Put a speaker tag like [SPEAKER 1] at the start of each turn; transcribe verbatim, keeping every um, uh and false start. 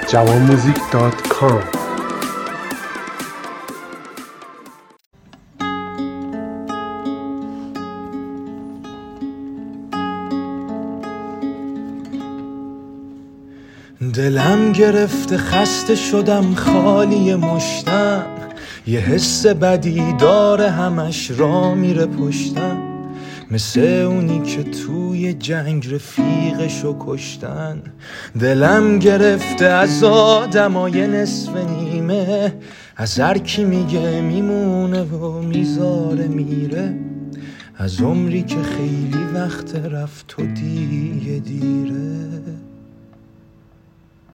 [SPEAKER 1] جوان موزیک دات کام.
[SPEAKER 2] دلم گرفته خسته شدم خالی مشتم، یه حس بدی داره همش را میره پشتم، مثل اونی که توی جنگ رفیقشو کشتن. دلم گرفته از آدمای نصف نیمه، از هر کی میگه میمونه و میذاره میره، از عمری که خیلی وقت رفت و دیگه دیره.